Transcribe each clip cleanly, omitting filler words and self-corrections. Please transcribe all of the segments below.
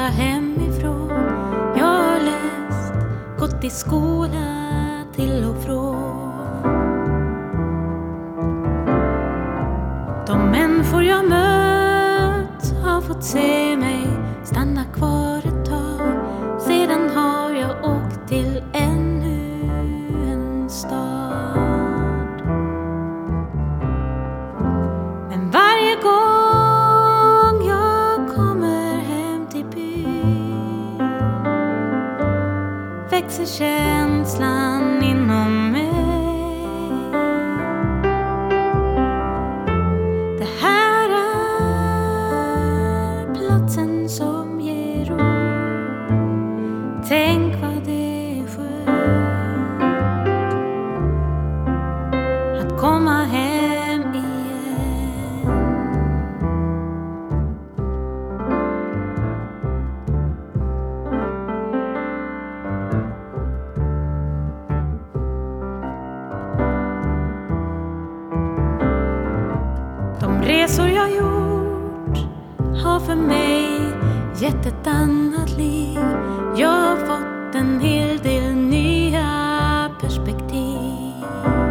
hemifrån. Jag har läst, gått i skola till och från. De människor jag mött har fått se mig stanna kvar ett tag. Sedan har jag åkt till ännu en stad. Men varje gång jag kommer hem till byn växer känslan inom mig. Det här är platsen som ger ro. Tänk vad det är skönt att komma hem igen. De resor jag gjort har för mig gett ett annat liv. Jag har fått en hel del nya perspektiv.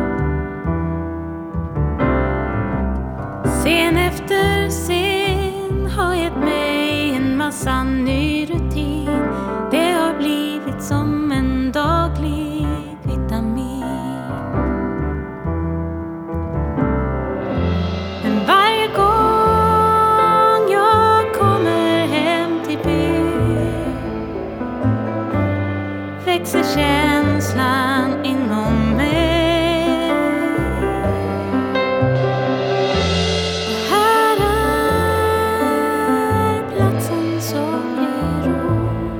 Scen efter scen har gett mig en massa ny rutin. Det har blivit som en daglig vitamin. Men varje gång jag kommer hem till byn växer känslan inom mig. Det här är platsen som ger ro.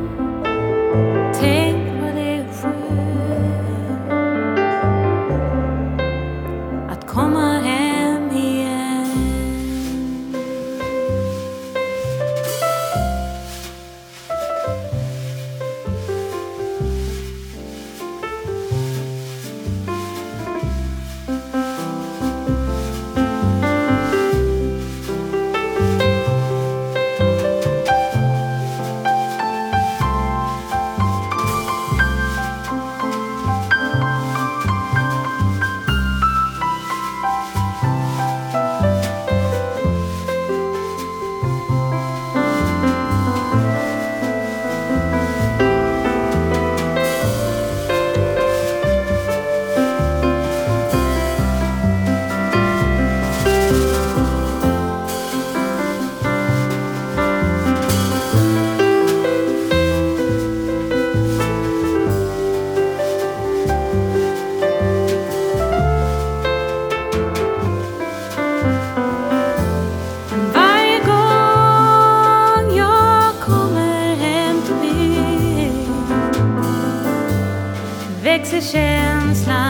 Tänk vad det är skönt att komma hem igen. Varje gång jag kommer hem till byn växer känslan